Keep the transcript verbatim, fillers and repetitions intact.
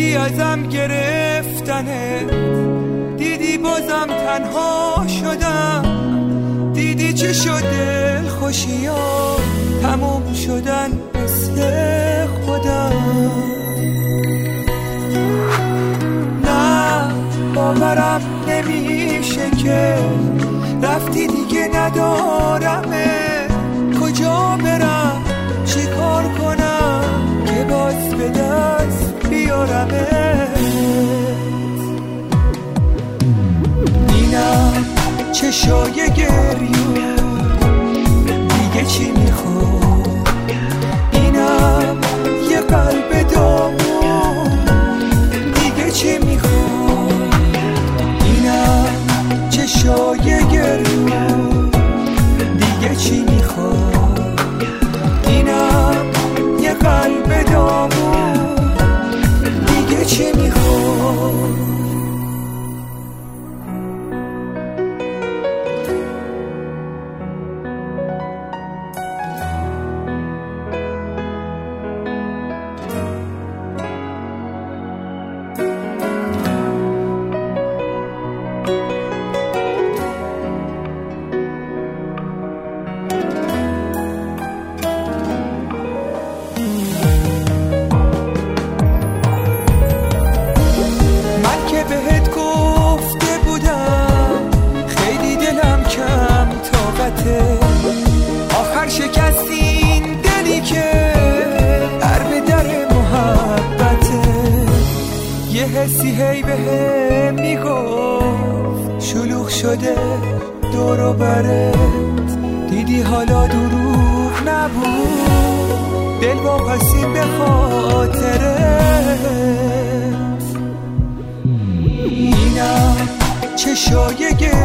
دیدی ازم گرفتنه، دیدی بازم تنها شدم، دیدی چه شد دل خوشی ها تموم شدن مثل خودم. نه باورم نمیشه که رفتی دیگه ندارمه، کجا برم چی کار کنم که باز به دست بیارمه. اینم چشای گریه دیگه چی میخواد، اینم یه قلب داغون دیگه چی میخواد، اینم چشای گریه دیگه چی میخواد، اینم یه قلب داغون دیگه چی میخواد. آخر شکستین دلی که در به در محبته، یه حسی هی به هم میگفت شلوغ شده دور و برت، دیدی حالا دروغ نبود دل واپسین به خاطرت. اینم چشای